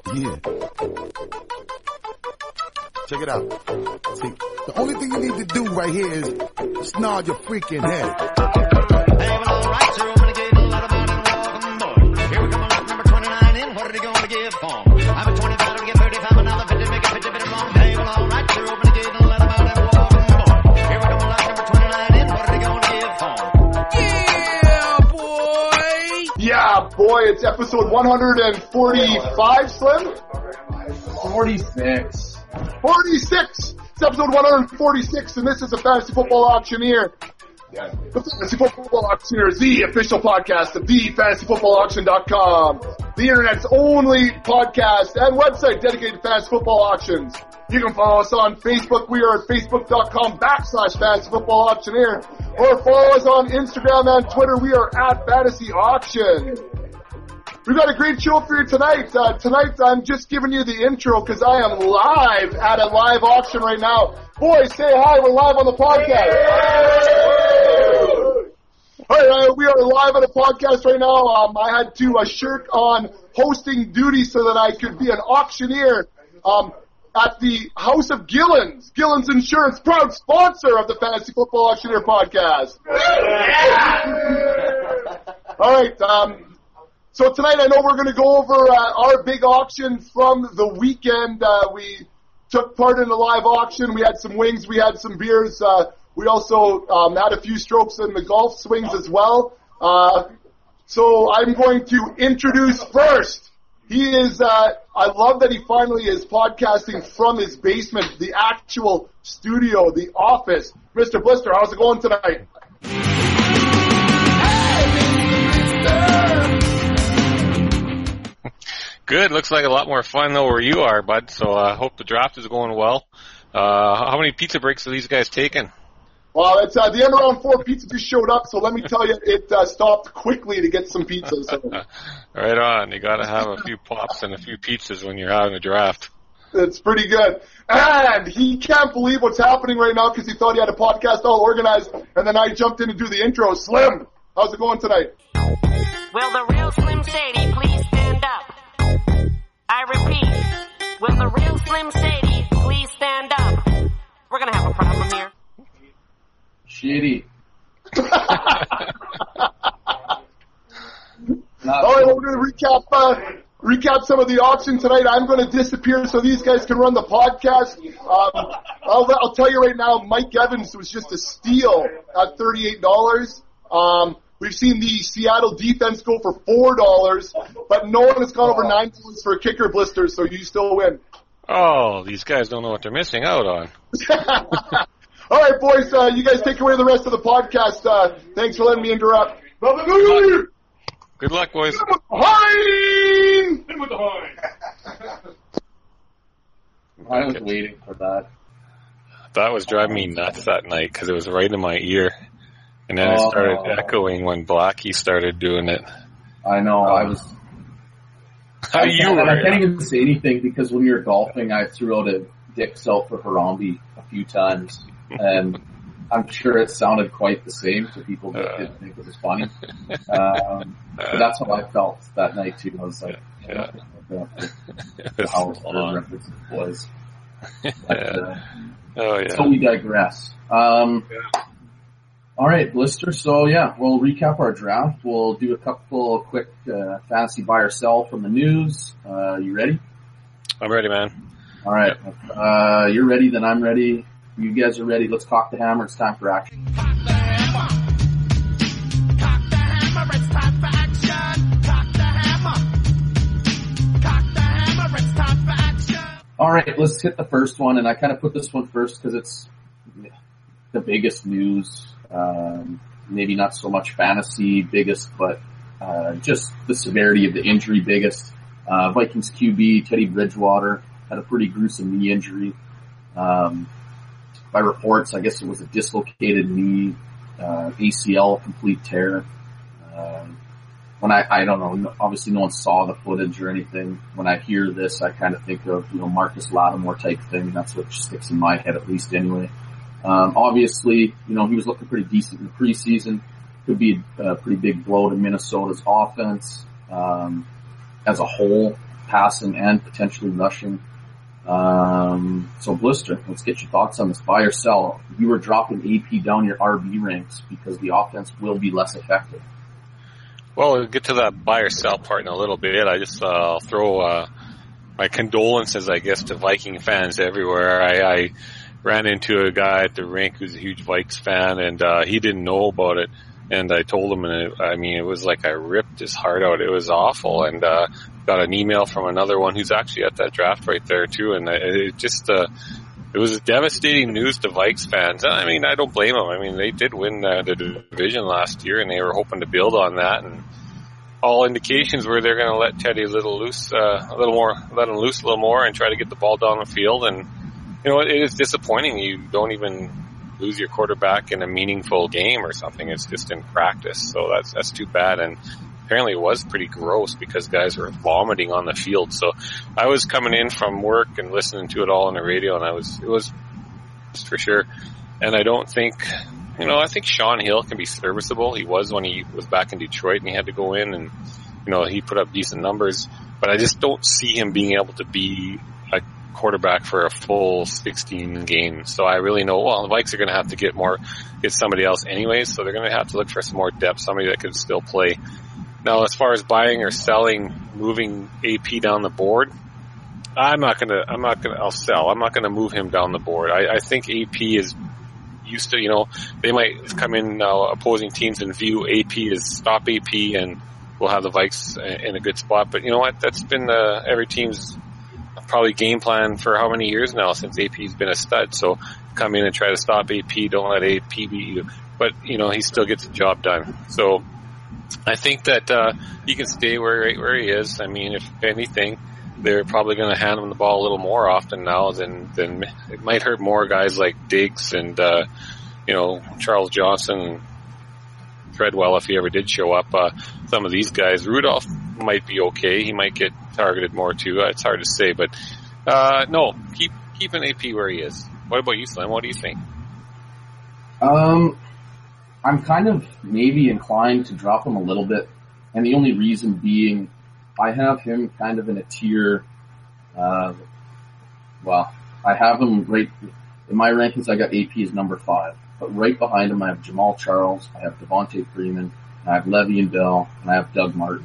Yeah. Check it out. See, the only thing you need to do right here is snarl your freaking head. Hey, well, all right, sir, I'm gonna give a lot of money and welcome, boy. Here we come, lot number 29 in. What are they gonna give for? I'm a 25, to get 35, another 50, make a 50 bit wrong. Hey, well, all right, sir, I'm gonna give a lot of money and welcome, boy. Here we come, lot number 29 in. What are they gonna give for? Yeah, boy! Yeah, boy, it's episode 145, Slim? 46. 46! It's episode 146, and this is the Fantasy Football Auctioneer. The Fantasy Football Auctioneer is the official podcast of thefantasyfootballauction.com, the internet's only podcast and website dedicated to fantasy football auctions. You can follow us on Facebook. We are at facebook.com/Fantasy Football Auctioneer, or follow us on Instagram and Twitter. We are at Fantasy Auction. We've got a great show for you tonight. Tonight, I'm just giving you the intro because I am live at a live auction right now. Boys, say hi. We're live on the podcast. All right, we are live at a podcast right now. I had to shirk on hosting duty so that I could be an auctioneer at the House of Gillens. Gillens Insurance, proud sponsor of the Fantasy Football Auctioneer podcast. All right, so tonight I know we're going to go over our big auction from the weekend. We took part in a live auction. We had some wings. We had some beers. We also had a few strokes in the golf swings as well. So I'm going to introduce first. He is, I love that he finally is podcasting from his basement, the actual studio, the office. Mr. Blister, how's it going tonight? Good. Looks like a lot more fun though where you are, bud. So I hope the draft is going well. How many pizza breaks are these guys taking? Well, it's the end of round 4 pizza just showed up, so let me tell you, it stopped quickly to get some pizzas. So. Right on. You got to have a few pops and a few pizzas when you're having a draft. It's pretty good. And he can't believe what's happening right now because he thought he had a podcast all organized, and then I jumped in to do the intro. Slim, how's it going tonight? Will the real Slim Shady please stand up? I repeat, will the real Slim Shady please stand up? We're going to have a problem here. Shitty. All right, we're going to recap some of the auction tonight. I'm going to disappear so these guys can run the podcast. I'll tell you right now, Mike Evans was just a steal at $38. We've seen the Seattle defense go for $4, but no one has gone over $9 for a kicker, Blister, so you still win. Oh, these guys don't know what they're missing out on. All right, boys, you guys take away the rest of the podcast. Thanks for letting me interrupt. Good luck, boys. Hit with the I was waiting for that. That was driving me nuts that night because it was right in my ear. And then it started echoing when Blackie started doing it. I know, I can't even say anything because when we were golfing, I threw out a dicks out for Harambe a few times. And I'm sure it sounded quite the same to people that didn't think it was funny. But that's how I felt that night too. I was like, how reference was. But, so we digress. All right, Blister. So yeah, we'll recap our draft. We'll do a couple quick fantasy buy or sell from the news. You ready? I'm ready, man. All right. You're ready, then I'm ready. You guys are ready. Let's cock the hammer. It's time for action. Cock the hammer. Cock the hammer. It's time for action. Cock the hammer. Cock the hammer. It's time for action. All right, let's hit the first one, and I kind of put this one first because it's the biggest news. Maybe not so much fantasy biggest, but just the severity of the injury biggest. Vikings QB Teddy Bridgewater had a pretty gruesome knee injury. By reports, I guess it was a dislocated knee, ACL complete tear. When I don't know, obviously no one saw the footage or anything. When I hear this, I kind of think of, Marcus Lattimore type thing. That's what sticks in my head, at least anyway. Obviously, he was looking pretty decent in the preseason. Could be a pretty big blow to Minnesota's offense, as a whole. passing and potentially rushing. So Blister, let's get your thoughts on this. Buy or sell? You were dropping AP down your RB ranks because the offense will be less effective. Well, we'll get to that buy or sell part in a little bit. I just throw my condolences, I guess, to Viking fans everywhere. I ran into a guy at the rink who's a huge Vikes fan, and he didn't know about it. And I told him, and it was like I ripped his heart out. It was awful. And got an email from another one who's actually at that draft right there too. And it just it was devastating news to Vikes fans. I mean, I don't blame them. I mean, they did win the division last year, and they were hoping to build on that. And all indications were they're going to let Teddy let him loose a little more, and try to get the ball down the field. And you know, it is disappointing. You don't even lose your quarterback in a meaningful game or something. It's just in practice. So that's too bad. And apparently it was pretty gross because guys were vomiting on the field. So I was coming in from work and listening to it all on the radio, and it was for sure. And I don't think, I think Sean Hill can be serviceable. He was when he was back in Detroit and he had to go in and, he put up decent numbers, but I just don't see him being able to be a quarterback for a full 16 games. So I really know, the Vikes are going to have to get somebody else anyways. So they're going to have to look for some more depth, somebody that can still play. Now, as far as buying or selling, moving AP down the board, I'll sell. I'm not going to move him down the board. I think AP is used to, they might come in now, opposing teams, and view AP as stop AP, and we'll have the Vikes in a good spot. But you know what? That's been every team's probably game plan for how many years now since AP's been a stud. So come in and try to stop AP. Don't let AP beat you. But, he still gets the job done. So I think that he can stay where he is. I mean, if anything, they're probably going to hand him the ball a little more often now than it might hurt more guys like Diggs and, Charles Johnson, Treadwell, if he ever did show up. Some of these guys, Rudolph might be okay. He might get targeted more too. It's hard to say, but no, keep an AP where he is. What about you, Slim? What do you think? I'm kind of maybe inclined to drop him a little bit, and the only reason being I have him kind of in a tier. I have him right in my rankings. I got AP as number 5, but right behind him I have Jamal Charles, I have Devontae Freeman, I have Le'Veon Bell, and I have Doug Martin.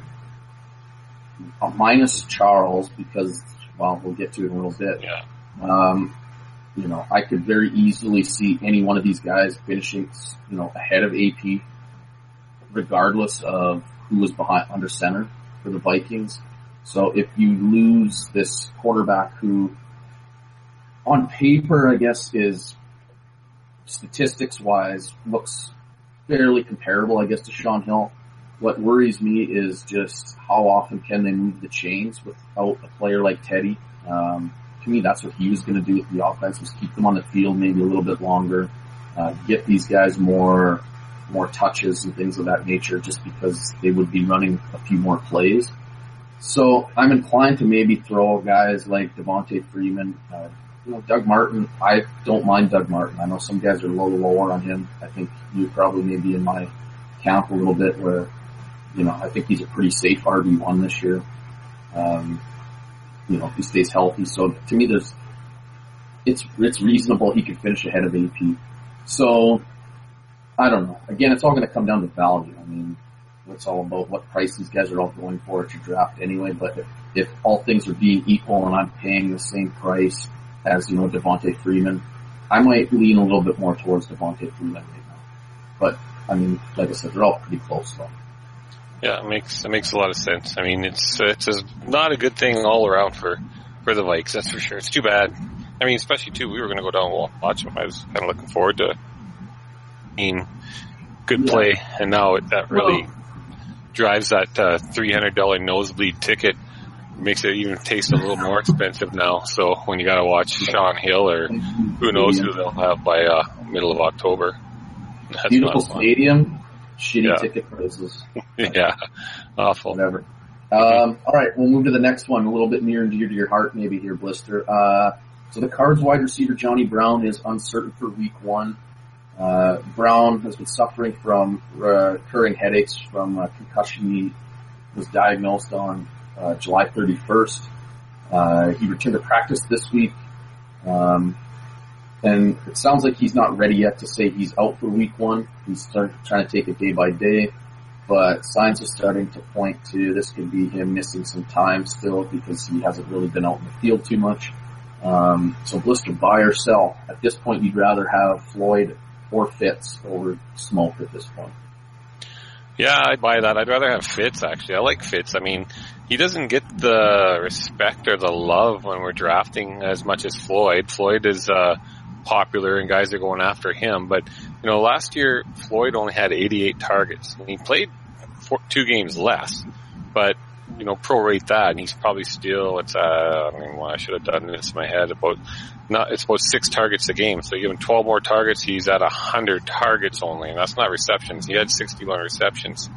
Minus Charles because, we'll get to it in a little bit. Yeah. I could very easily see any one of these guys finishing, ahead of AP, regardless of who was behind under center for the Vikings. So if you lose this quarterback who, on paper, I guess is statistics-wise looks fairly comparable, I guess, to Sean Hill. What worries me is just how often can they move the chains without a player like Teddy. To me, that's what he was going to do with the offense, was keep them on the field maybe a little bit longer, get these guys more touches and things of that nature, just because they would be running a few more plays. So I'm inclined to maybe throw guys like Devontae Freeman, Doug Martin. I don't mind Doug Martin. I know some guys are lower on him. I think you probably may be in my camp a little bit where, I think he's a pretty safe RB1 this year. If he stays healthy. So to me, it's reasonable he could finish ahead of AP. So I don't know. Again, it's all going to come down to value. I mean, it's all about what price these guys are all going for at your draft anyway. But if all things are being equal and I'm paying the same price as, Devontae Freeman, I might lean a little bit more towards Devontae Freeman right now. But I mean, like I said, they're all pretty close though. Yeah, it makes a lot of sense. I mean, it's not a good thing all around for the Vikes, that's for sure. It's too bad. I mean, especially too, we were going to go down and watch them. I was kind of looking forward to good play, and now that really drives that $300 nosebleed ticket, makes it even taste a little more expensive now. So when you got to watch Sean Hill or who knows who they'll have by middle of October, that's beautiful stadium. Shitty ticket prices. Yeah, awful. Whatever. All right, we'll move to the next one, a little bit near and dear to your heart, maybe here, Blister. So the Cards wide receiver Johnny Brown is uncertain for Week 1. Brown has been suffering from recurring headaches from a concussion. He was diagnosed on July 31st. He returned to practice this week. And it sounds like he's not ready yet to say he's out for week 1. He's trying to take it day by day. But signs are starting to point to this could be him missing some time still because he hasn't really been out in the field too much. So Blister, buy or sell? At this point, you'd rather have Floyd or Fitz over Smoke at this point. Yeah, I'd buy that. I'd rather have Fitz, actually. I like Fitz. I mean, he doesn't get the respect or the love when we're drafting as much as Floyd. Floyd is popular and guys are going after him. But, you know, last year, Floyd only had 88 targets. And he played 2 games less. But, you know, prorate that, and he's probably still, I should have done this in my head, it's about 6 targets a game. So you give him 12 more targets, he's at 100 targets only, and that's not receptions. He had 61 receptions.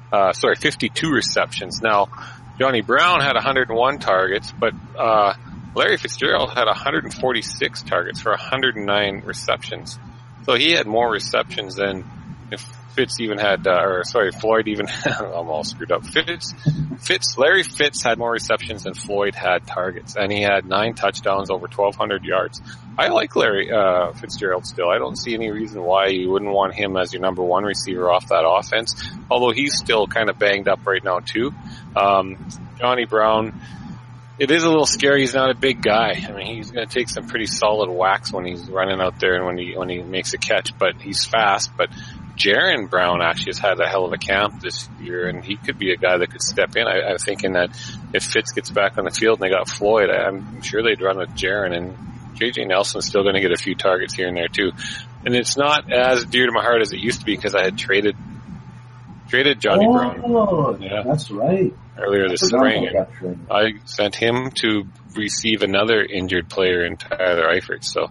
52 receptions. Now, Johnny Brown had 101 targets, but, Larry Fitzgerald had 146 targets for 109 receptions. So he had more receptions than if Fitz even had, Floyd even, I'm all screwed up. Larry Fitz had more receptions than Floyd had targets, and he had 9 touchdowns over 1,200 yards. I like Larry Fitzgerald still. I don't see any reason why you wouldn't want him as your number 1 receiver off that offense, although he's still kind of banged up right now too. Johnny Brown, it is a little scary. He's not a big guy. I mean, he's going to take some pretty solid whacks when he's running out there and when he makes a catch, but he's fast. But Jaron Brown actually has had a hell of a camp this year, and he could be a guy that could step in. I'm thinking that if Fitz gets back on the field and they got Floyd, I'm sure they'd run with Jaron, and J.J. Nelson's still going to get a few targets here and there too. And it's not as dear to my heart as it used to be because I had traded Johnny Brown. Oh, yeah. That's right. Earlier this spring. I sent him to receive another injured player in Tyler Eifert, so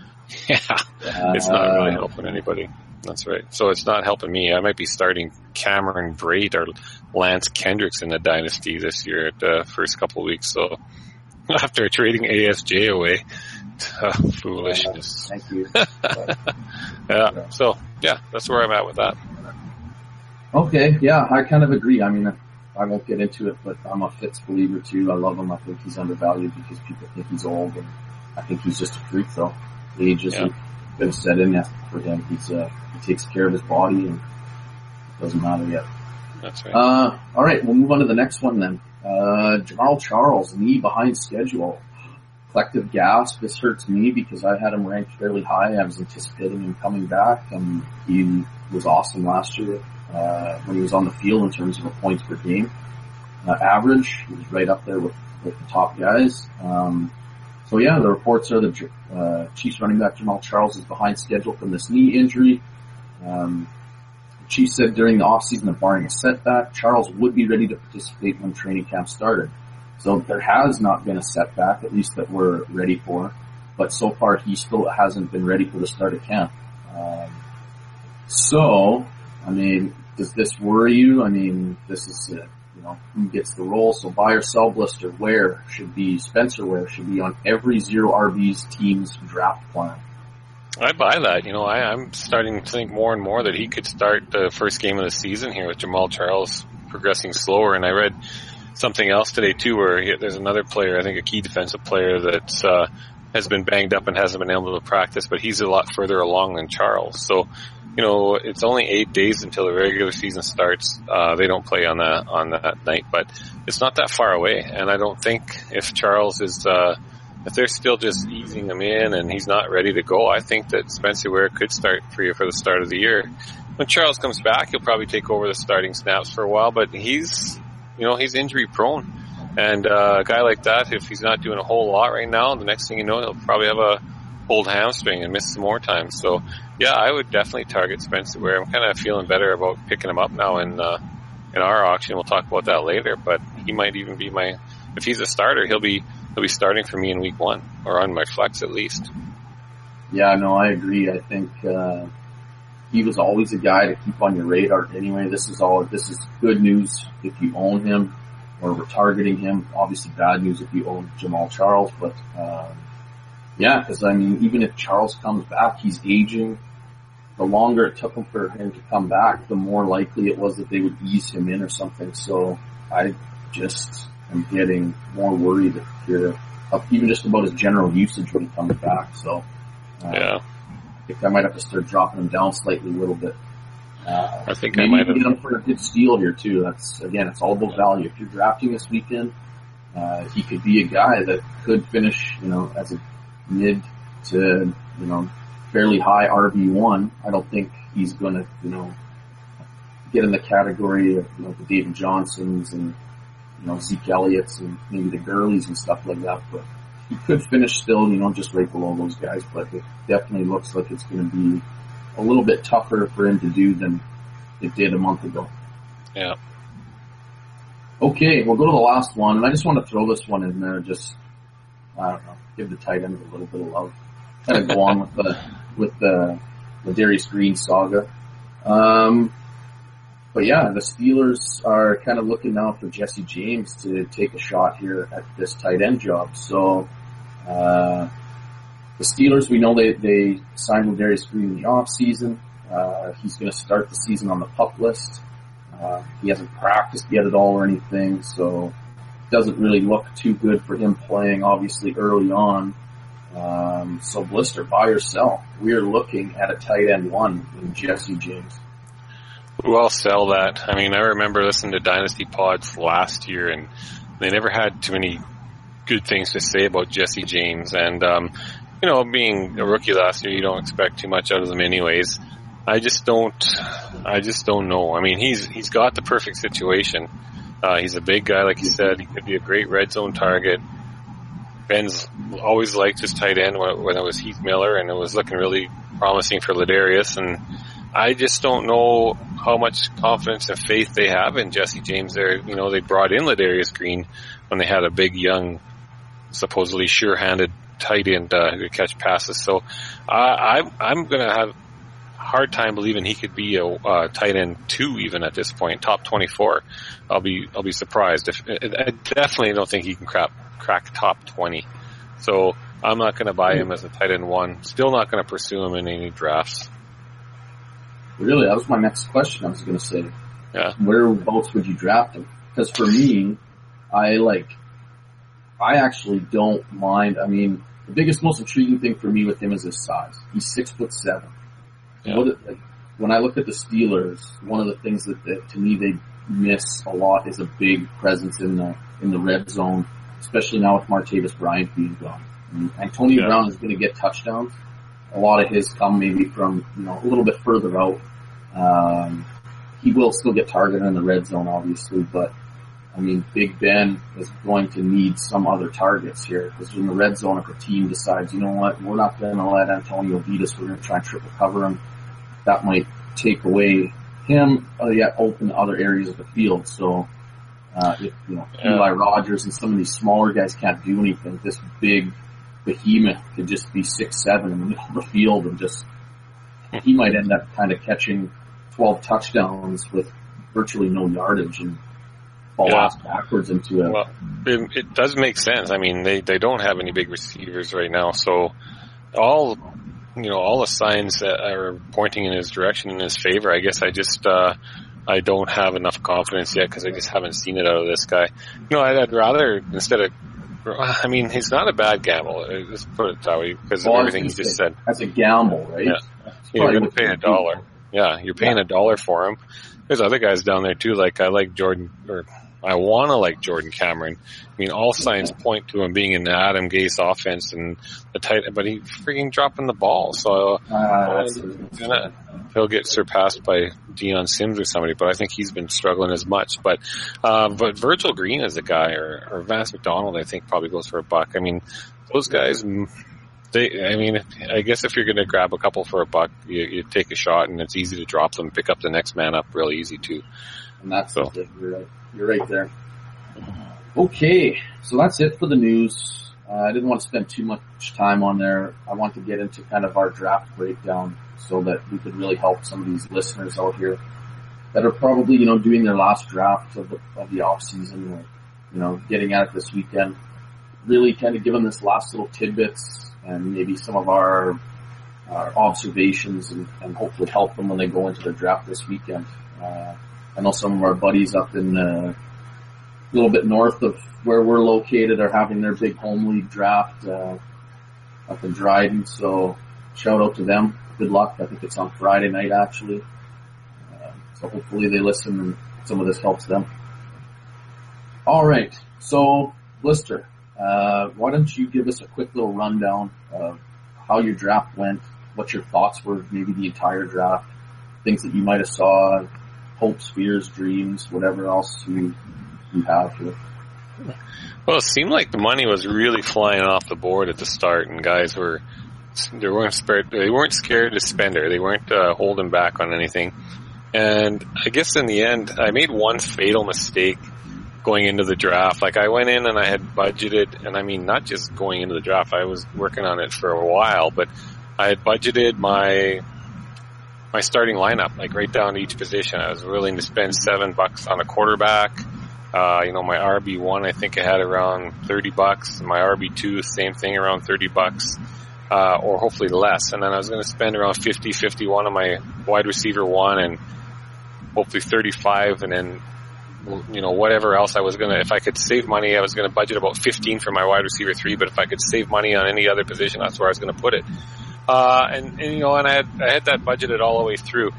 it's not really helping anybody. That's right. So it's not helping me. I might be starting Cameron Brate or Lance Kendricks in the dynasty this year at the first couple of weeks. So after trading ASJ away, foolishness. Thank you. Yeah. So that's where I'm at with that. Okay. Yeah, I kind of agree. I mean, I won't get into it, but I'm a Fitz believer too. I love him. I think he's undervalued because people think he's old, and I think he's just a freak though. Age isn't going to set in yet for him. He takes care of his body, and it doesn't matter yet. That's right. All right, we'll move on to the next one then. Jamal Charles, knee behind schedule. Collective gasp. This hurts me because I had him ranked fairly high. I was anticipating him coming back, and he was awesome last year when he was on the field in terms of a points per game average. He was right up there with the top guys. So yeah, the reports are the Chiefs running back Jamal Charles is behind schedule from this knee injury. The Chiefs said during the offseason that barring a setback, Charles would be ready to participate when training camp started. So there has not been a setback, at least that we're ready for. But so far, he still hasn't been ready for the start of camp. So, I mean, does this worry you? I mean, this is who gets the role. So buy or sell Blister. Spencer Ware should be on every Zero RB's team's draft plan. I buy that. I'm starting to think more and more that he could start the first game of the season here with Jamal Charles progressing slower. And I read something else today too, where there's another player, I think a key defensive player that has been banged up and hasn't been able to practice, but he's a lot further along than Charles. So, it's only 8 days until the regular season starts. They don't play on that night, but it's not that far away. And I don't think if Charles is, if they're still just easing him in and he's not ready to go, I think that Spencer Ware could start for you for the start of the year. When Charles comes back, he'll probably take over the starting snaps for a while, but he's injury prone. And a guy like that, if he's not doing a whole lot right now, the next thing you know, he'll probably have a pulled hamstring and miss some more time. So, yeah, I would definitely target Spencer Ware. I'm kind of feeling better about picking him up now in our auction. We'll talk about that later, but he might even be if he's a starter, he'll be starting for me in week 1 or on my flex at least. Yeah, no, I agree. I think he was always a guy to keep on your radar anyway. This is good news if you own him or we're targeting him. Obviously bad news if you own Jamal Charles, but because I mean, even if Charles comes back, he's aging. The longer it took for him to come back, the more likely it was that they would ease him in or something. So I am getting more worried here, even just about his general usage when he comes back. So, Yeah. I think I might have to start dropping him down slightly a little bit. I think I Maybe might get have. him for a good steal here too. It's all about value. If you're drafting this weekend, he could be a guy that could finish, as a mid to, fairly high RB1. I don't think he's going to, get in the category of, the David Johnsons and, Zeke Elliott's and maybe the Gurleys and stuff like that, but he could finish still, just right below those guys, but it definitely looks like it's going to be a little bit tougher for him to do than it did a month ago. Yeah. Okay, we'll go to the last one, and I just want to throw this one in there, just, I don't know, give the tight end a little bit of love. Kind of go on with the Darius Green saga. But yeah, the Steelers are kind of looking now for Jesse James to take a shot here at this tight end job. So, the Steelers, we know they signed with Darius Green in the off season. He's going to start the season on the PUP list. He hasn't practiced yet at all or anything, so it doesn't really look too good for him playing, obviously, early on. So Blister, buy or sell. We're looking at a tight end one in Jesse James. Well, sell that. I mean, I remember listening to Dynasty Pods last year, and they never had too many good things to say about Jesse James. And, being a rookie last year, you don't expect too much out of them anyways. I just don't know. I mean, he's got the perfect situation. He's a big guy, like you said. He could be a great red zone target. Ben's always liked his tight end when it was Heath Miller, and it was looking really promising for Ladarius. And I just don't know how much confidence and faith they have in Jesse James there. They brought in Ladarius Green when they had a big, young, supposedly sure-handed tight end who could catch passes. So I'm going to have a hard time believing he could be a tight end 2 even at this point, top 24. I'll be surprised. I definitely don't think he can crack top 20. So I'm not going to buy him as a tight end 1. Still not going to pursue him in any drafts. Really, that was my next question I was going to say. Yeah. Whereabouts would you draft him? Because for me, I actually don't mind. I mean, the biggest, most intriguing thing for me with him is his size. He's 6'7". Yeah. When I look at the Steelers, one of the things that to me they miss a lot is a big presence in the red zone, especially now with Martavis Bryant being gone. Antonio Brown is going to get touchdowns. A lot of his come maybe from a little bit further out. He will still get targeted in the red zone, obviously, but I mean, Big Ben is going to need some other targets here, because in the red zone, if a team decides, you know what, we're not going to let Antonio beat us, we're going to try and triple cover him, that might take away him, yet open other areas of the field. So, if Eli Rogers and some of these smaller guys can't do anything, this big behemoth could just be 6'7" in the middle of the field, and he might end up kind of catching 12 touchdowns with virtually no yardage and fall ass backwards into it. Well, it does make sense. I mean, they don't have any big receivers right now, so all the signs that are pointing in his direction, in his favor. I guess I don't have enough confidence yet because I just haven't seen it out of this guy. I'd rather, instead of, I mean, he's not a bad gamble. Let's put it that way, because of everything he just said. That's a gamble, right? Yeah. You're going to pay $1. Yeah, you're paying $1 for him. There's other guys down there too. Like, I like Jordan, or I want to like Jordan Cameron. I mean, all signs point to him being in the Adam Gase offense and the tight, but he's freaking dropping the ball. So he'll get surpassed by Deion Sims or somebody. But I think he's been struggling as much. But Virgil Green is a guy, or Vance McDonald, I think probably goes for $1. I mean, those guys. I guess if you're going to grab a couple for $1, you take a shot, and it's easy to drop them, pick up the next man up real easy too. And that's so. You're right there. Okay, so that's it for the news. I didn't want to spend too much time on there. I want to get into kind of our draft breakdown so that we could really help some of these listeners out here that are probably, doing their last draft of the off season, or, getting at it this weekend. Really kind of give them this last little tidbits and maybe some of our observations and hopefully help them when they go into their draft this weekend. I know some of our buddies up in little bit north of where we're located are having their big home league draft up in Dryden. So shout out to them. Good luck. I think it's on Friday night actually. So hopefully they listen and some of this helps them. All right. So Blister, why don't you give us a quick little rundown of how your draft went, what your thoughts were, maybe the entire draft, things that you might have saw, hopes, fears, dreams, whatever else you have here. Well, it seemed like the money was really flying off the board at the start, and guys they weren't scared to spend it. They weren't holding back on anything. And I guess in the end, I made one fatal mistake going into the draft. Like I went in and I had budgeted, and I mean not just going into the draft, I was working on it for a while, but I had budgeted my starting lineup, like right down to each position. I was willing to spend $7 on a quarterback. My RB1, I think I had around $30. My RB2, same thing, around $30, or hopefully less. And then I was going to spend around 51 on my wide receiver 1 and hopefully 35. And then, whatever else I was going to, if I could save money, I was going to budget about 15 for my wide receiver 3. But if I could save money on any other position, that's where I was going to put it. And I had that budgeted all the way through.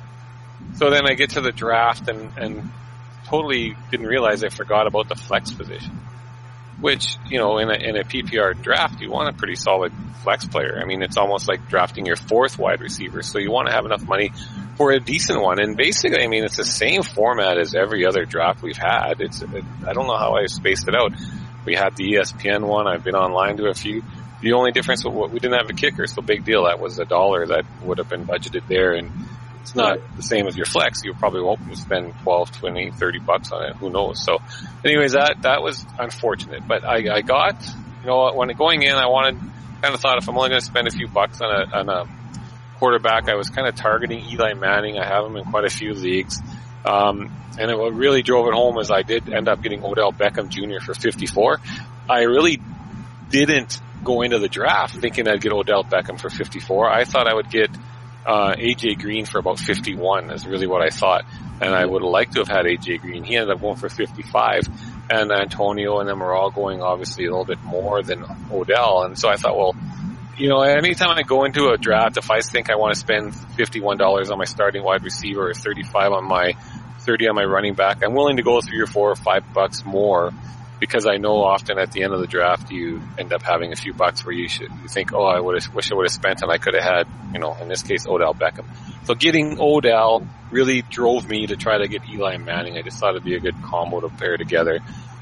So then I get to the draft and totally didn't realize I forgot about the flex position, which, in a PPR draft, you want a pretty solid flex player. I mean, it's almost like drafting your 4th wide receiver. So you want to have enough money for a decent one. And basically, I mean, it's the same format as every other draft we've had. I don't know how I spaced it out. We had the ESPN one. I've been online to a few. The only difference was we didn't have a kicker, so big deal. That was $1 that would have been budgeted there, and it's not the same as your flex. You probably won't spend $12, $20, $30 on it. Who knows? So, anyways, that was unfortunate. But I got, when going in, I kind of thought if I'm only going to spend a few bucks on a quarterback, I was kind of targeting Eli Manning. I have him in quite a few leagues. And what really drove it home is I did end up getting Odell Beckham Jr. for 54. I really didn't go into the draft thinking I'd get Odell Beckham for 54. I thought I would get AJ Green for about 51 is really what I thought. And I would have liked to have had AJ Green. He ended up going for 55. And Antonio and them are all going obviously a little bit more than Odell. And so I thought, well, anytime I go into a draft, if I think I want to spend $51 on my starting wide receiver or 35 on my 30 on my running back, I'm willing to go $3 or $4 or $5 more, because I know often at the end of the draft you end up having a few bucks where you think, oh, I wish I would have spent and I could have had, in this case, Odell Beckham. So getting Odell really drove me to try to get Eli Manning. I just thought it'd be a good combo to pair together.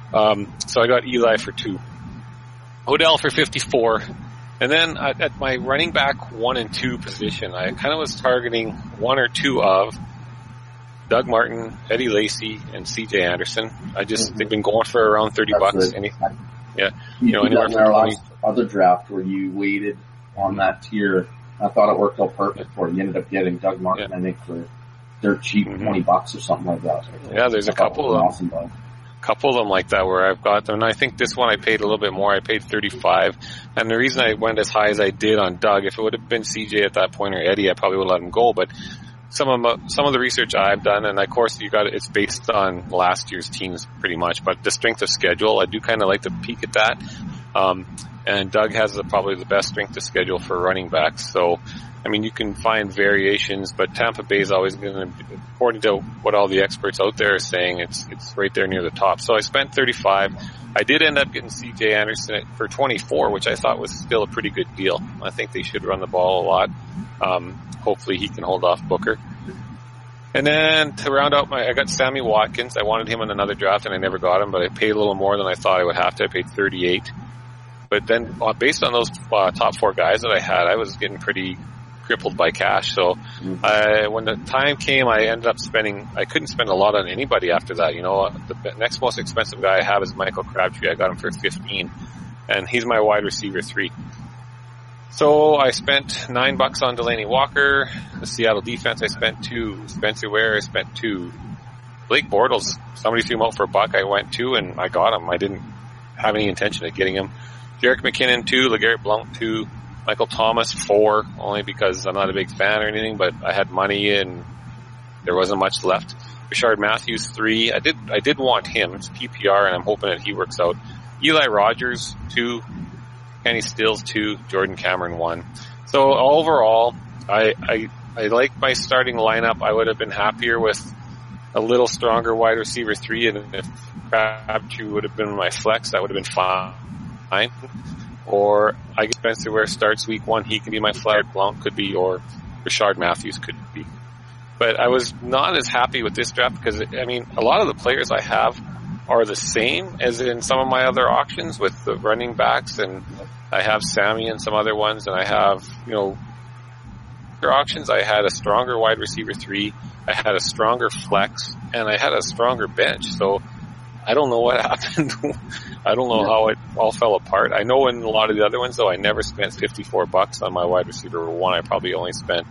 So I got Eli for 2, Odell for 54. And then at my running back 1 and 2 position, I kind of was targeting 1 or 2 of Doug Martin, Eddie Lacy, and C.J. Anderson. They've been going for around $30. Yeah. Anywhere from our last other draft where you waited on that tier. I thought it worked out perfect for you. You ended up getting Doug Martin, I think, for dirt cheap, $20 or something like that. Yeah, there's a couple of them. Couple of them like that where I've got them. And I think this one I paid a little bit more. I paid 35. And the reason I went as high as I did on Doug, if it would have been CJ at that point or Eddie, I probably would have let him go. But some of the research I've done, and of course it's based on last year's teams pretty much, but the strength of schedule, I do kind of like to peek at that. And Doug has probably the best strength of schedule for running backs. So, I mean, you can find variations, but Tampa Bay is always going to, according to what all the experts out there are saying, it's right there near the top. So I spent 35. I did end up getting C.J. Anderson for 24, which I thought was still a pretty good deal. I think they should run the ball a lot. Hopefully he can hold off Booker. And then to round out I got Sammy Watkins. I wanted him in another draft and I never got him, but I paid a little more than I thought I would have to. I paid 38. But then based on those top 4 guys that I had, I was getting pretty crippled by cash. So when the time came, I ended up I couldn't spend a lot on anybody after that. The next most expensive guy I have is Michael Crabtree. I got him for 15, and he's my wide receiver 3. So I spent $9 on Delaney Walker. The Seattle defense, I spent 2. Spencer Ware, I spent 2. Blake Bortles, somebody threw him out for $1. I went 2 and I got him. I didn't have any intention of getting him. Jerick McKinnon 2, LeGarrette Blount 2, Michael Thomas 4, only because I'm not a big fan or anything, but I had money and there wasn't much left. Rashard Matthews 3. I did want him. It's PPR, and I'm hoping that he works out. Eli Rogers 2. Kenny Stills 2. Jordan Cameron 1. So overall, I like my starting lineup. I would have been happier with a little stronger wide receiver 3, and if Crabtree would have been my flex, that would have been fine. Or I guess Spencer Ware starts week 1, he can be my flex. Blount could be, or Rashard Matthews could be. But I was not as happy with this draft because, I mean, a lot of the players I have are the same as in some of my other auctions with the running backs, and I have Sammy and some other ones, and I have, other auctions. I had a stronger wide receiver 3, I had a stronger flex, and I had a stronger bench. So I don't know what happened. I don't know how it all fell apart. I know in a lot of the other ones, though, I never spent $54 on my wide receiver 1. I probably only spent,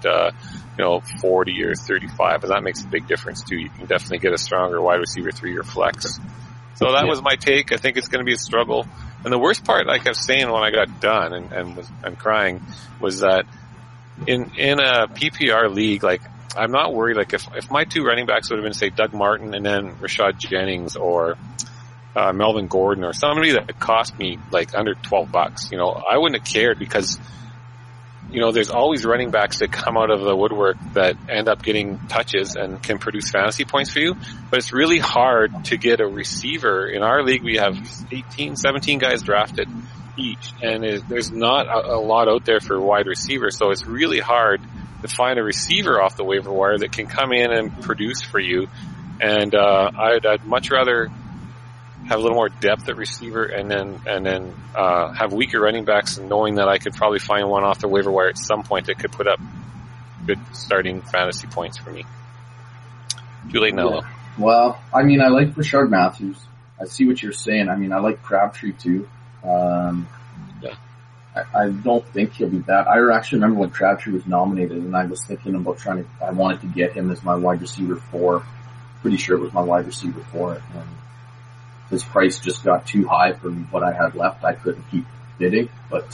40 or 35, and that makes a big difference too. You can definitely get a stronger wide receiver 3 or flex. So that was my take. I think it's going to be a struggle. And the worst part, like I was saying when I got done and crying, was that in a PPR league, like, I'm not worried. Like, if my 2 running backs would have been, say, Doug Martin and then Rashad Jennings or Melvin Gordon or somebody that cost me like under $12, I wouldn't have cared because, there's always running backs that come out of the woodwork that end up getting touches and can produce fantasy points for you. But it's really hard to get a receiver. In our league, we have 17 guys drafted each, and there's not a lot out there for wide receivers. So it's really hard to find a receiver off the waiver wire that can come in and produce for you. And I'd much rather have a little more depth at receiver and then have weaker running backs, and knowing that I could probably find one off the waiver wire at some point that could put up good starting fantasy points for me. Too late now, though. Well, I mean, I like Rashard Matthews. I see what you're saying. I mean, I like Crabtree too. I don't think he'll be bad. I actually remember when Crabtree was nominated, and I was thinking about I wanted to get him as my wide receiver 4. Pretty sure it was my wide receiver 4. And his price just got too high for what I had left. I couldn't keep bidding, but,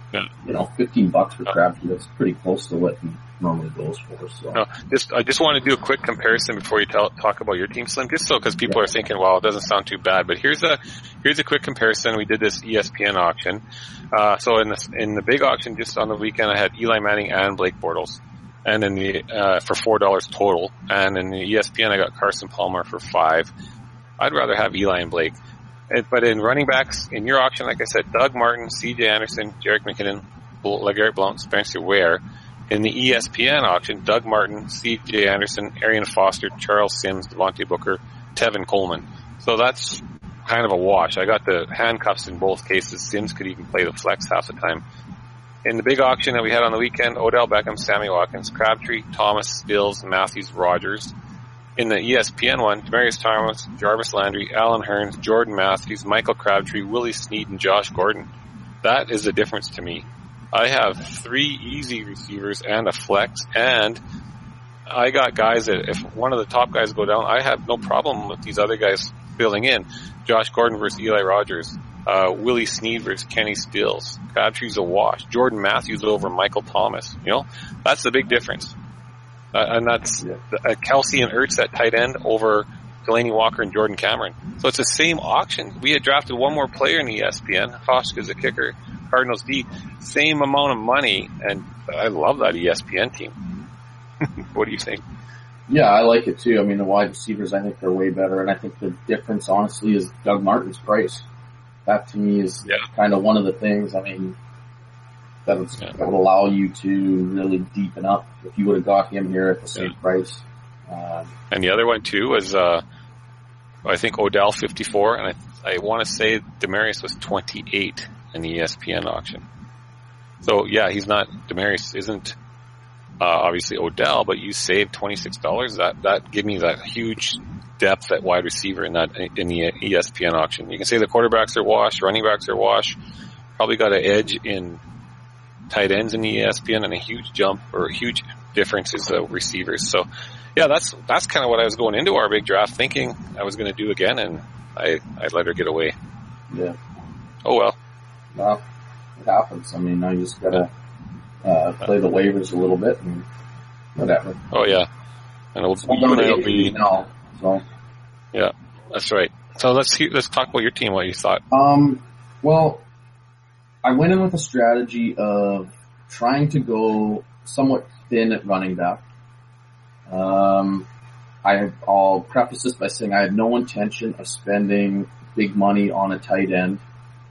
$15 for Crabtree, that's pretty close to what he normally goes for. So I just want to do a quick comparison before you talk about your team, Slim, just so, because people are thinking, well, it doesn't sound too bad, but here's a quick comparison. We did this ESPN auction. So in the big auction just on the weekend, I had Eli Manning and Blake Bortles, and in the for $4 total, and in the ESPN I got Carson Palmer for $5. I'd rather have Eli and Blake. But in running backs, in your auction, like I said, Doug Martin, C.J. Anderson, Jerick McKinnon, LeGarrette Blount, Spencer Ware. In the ESPN auction, Doug Martin, C.J. Anderson, Arian Foster, Charles Sims, Devontae Booker, Tevin Coleman. So that's kind of a wash. I got the handcuffs in both cases. Sims could even play the flex half the time. In the big auction that we had on the weekend, Odell Beckham, Sammy Watkins, Crabtree, Thomas, Stills, Matthews, Rogers. In the ESPN one, Demaryius Thomas, Jarvis Landry, Alan Hearns, Jordan Matthews, Michael Crabtree, Willie Snead, and Josh Gordon. That is the difference to me. I have 3 easy receivers and a flex, and I got guys that if one of the top guys go down, I have no problem with these other guys filling in. Josh Gordon versus Eli Rogers, Willie Snead versus Kenny Stills, Crabtree's a wash, Jordan Matthews over Michael Thomas. That's the big difference. And that's Kelsey and Ertz at tight end over Delaney Walker and Jordan Cameron. So it's the same auction. We had drafted one more player in ESPN. Hoskins a kicker, Cardinals D. Same amount of money, and I love that ESPN team. What do you think? Yeah, I like it too. I mean, the wide receivers, I think they're way better, and I think the difference, honestly, is Doug Martin's price. That to me is kind of one of the things, I mean, that would allow you to really deepen up if you would have got him here at the same price. And the other one too was, I think Odell 54, and I want to say Demaryius was 28 in the ESPN auction. So yeah, Demaryius isn't obviously Odell, but you saved $26. That gave me that huge depth at wide receiver in the ESPN auction. You can say the quarterbacks are wash, running backs are wash. Probably got an edge in tight ends in the ESPN, and a huge jump or a huge difference is the receivers. So yeah, that's kind of what I was going into our big draft thinking I was going to do again, and I let her get away. Yeah. Oh well. Well, it happens. I mean, I just gotta play the waivers a little bit and whatever. Oh yeah. And So, Yeah, that's right. So let's talk about your team. What you thought? Well, I went in with a strategy of trying to go somewhat thin at running back. I'll preface this by saying I had no intention of spending big money on a tight end.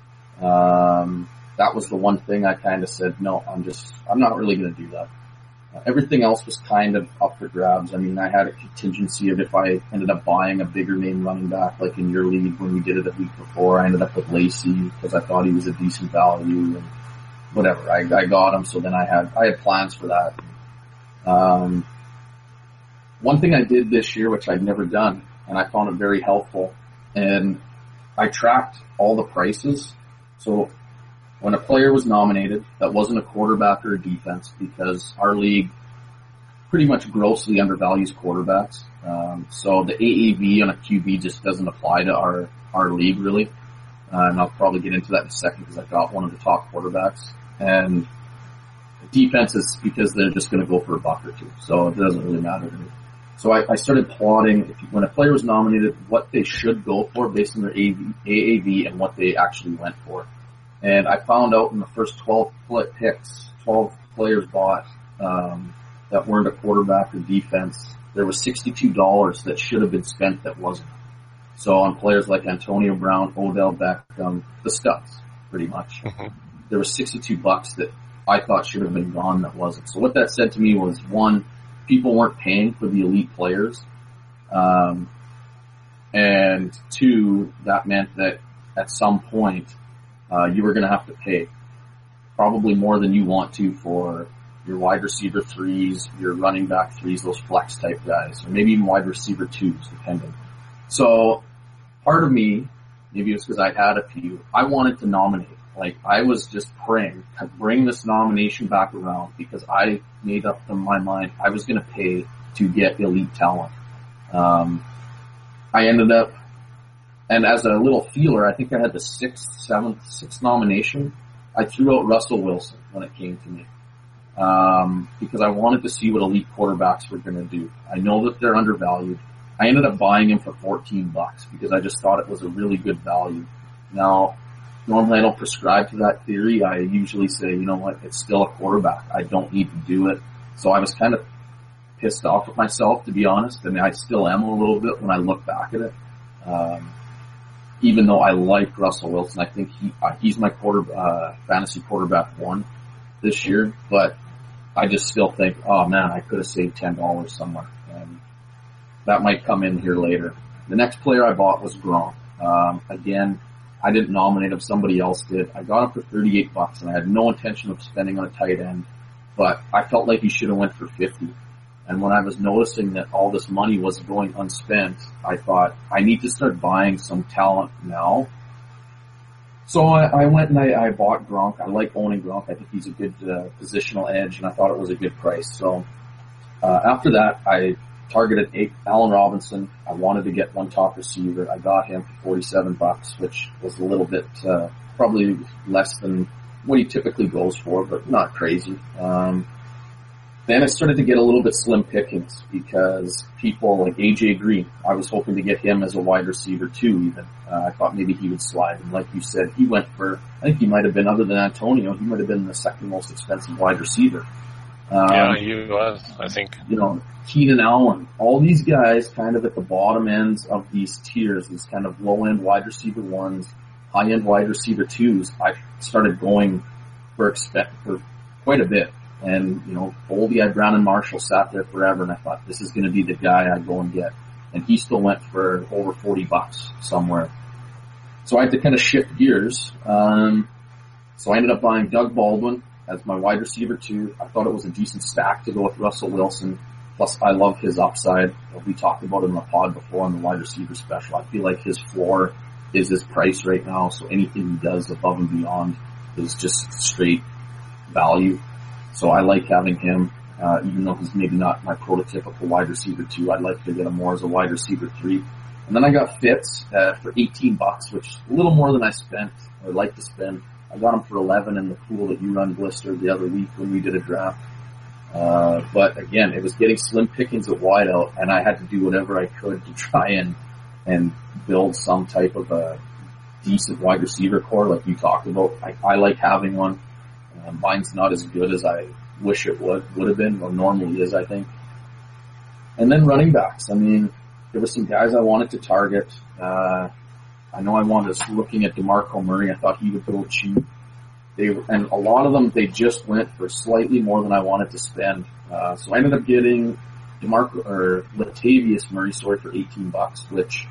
That was the one thing I kind of said, no, I'm not really going to do that. Everything else was kind of up for grabs. I mean, I had a contingency of if I ended up buying a bigger name running back, like in your league when we did it a week before, I ended up with Lacey because I thought he was a decent value and whatever. I got him, so then I had plans for that. One thing I did this year, which I'd never done, and I found it very helpful, and I tracked all the prices. So when a player was nominated, that wasn't a quarterback or a defense, because our league pretty much grossly undervalues quarterbacks. So the AAV on a QB just doesn't apply to our league really. And I'll probably get into that in a second because I've got one of the top quarterbacks. And defense is because they're just going to go for a buck or two. So it doesn't really matter to me. So I started plotting when a player was nominated, what they should go for based on their AAV and what they actually went for. And I found out in the first 12 picks, 12 players bought that weren't a quarterback or defense, there was $62 that should have been spent that wasn't. So on players like Antonio Brown, Odell Beckham, the studs, pretty much, there was $62 that I thought should have been gone that wasn't. So what that said to me was, one, people weren't paying for the elite players, and two, that meant that at some point you were going to have to pay probably more than you want to for your wide receiver threes, your running back threes, those flex type guys, or maybe even wide receiver twos, depending. So part of me, maybe it's because I had a few, I wanted to nominate. Like, I was just praying to bring this nomination back around because I made up in my mind I was going to pay to get elite talent. I ended up, and as a little feeler, I think I had the sixth nomination. I threw out Russell Wilson when it came to me. Because I wanted to see what elite quarterbacks were going to do. I know that they're undervalued. I ended up buying him for $14 because I just thought it was a really good value. Now, normally I don't prescribe to that theory. I usually say, you know what, it's still a quarterback. I don't need to do it. So I was kind of pissed off with myself, to be honest. I mean, I still am a little bit when I look back at it. Even though I like Russell Wilson, I think he's my fantasy quarterback one this year, but I just still think, oh man, I could have saved $10 somewhere, and that might come in here later. The next player I bought was Gronk. Again, I didn't nominate him, somebody else did. I got him for $38, and I had no intention of spending on a tight end, but I felt like he should have went for $50. And when I was noticing that all this money was going unspent, I thought, I need to start buying some talent now. So I went and I bought Gronk. I like owning Gronk. I think he's a good positional edge, and I thought it was a good price. So after that, I targeted Allen Robinson. I wanted to get one top receiver. I got him for $47, which was a little bit probably less than what he typically goes for, but not crazy. Then I started to get a little bit slim pickings because people like AJ Green, I was hoping to get him as a wide receiver too even. I thought maybe he would slide. And like you said, he went for, I think he might have been, other than Antonio, he might have been the second most expensive wide receiver. Yeah, he was, I think. You know, Keenan Allen, all these guys kind of at the bottom ends of these tiers, these kind of low end wide receiver ones, high end wide receiver twos, I started going for quite a bit. And, you know, Boldy, Brown, and Marshall sat there forever, and I thought, this is going to be the guy I go and get. And he still went for over $40 somewhere. So I had to kind of shift gears. So I ended up buying Doug Baldwin as my wide receiver too. I thought it was a decent stack to go with Russell Wilson. Plus, I love his upside. We talked about it in the pod before on the wide receiver special. I feel like his floor is his price right now, so anything he does above and beyond is just straight value. So I like having him, even though he's maybe not my prototypical wide receiver 2. I'd like to get him more as a wide receiver 3. And then I got Fitz for $18, which is a little more than I spent, or like to spend. I got him for $11 in the pool that you run Blister the other week when we did a draft. But again, it was getting slim pickings at wideout, and I had to do whatever I could to try and build some type of a decent wide receiver core like you talked about. I like having one. Mine's not as good as I wish it would have been, or normally is, I think. And then running backs. I mean, there were some guys I wanted to target. I know I was looking at DeMarco Murray. I thought he would go cheap. And a lot of them, they just went for slightly more than I wanted to spend. So I ended up getting Latavius Murray, for $18, which,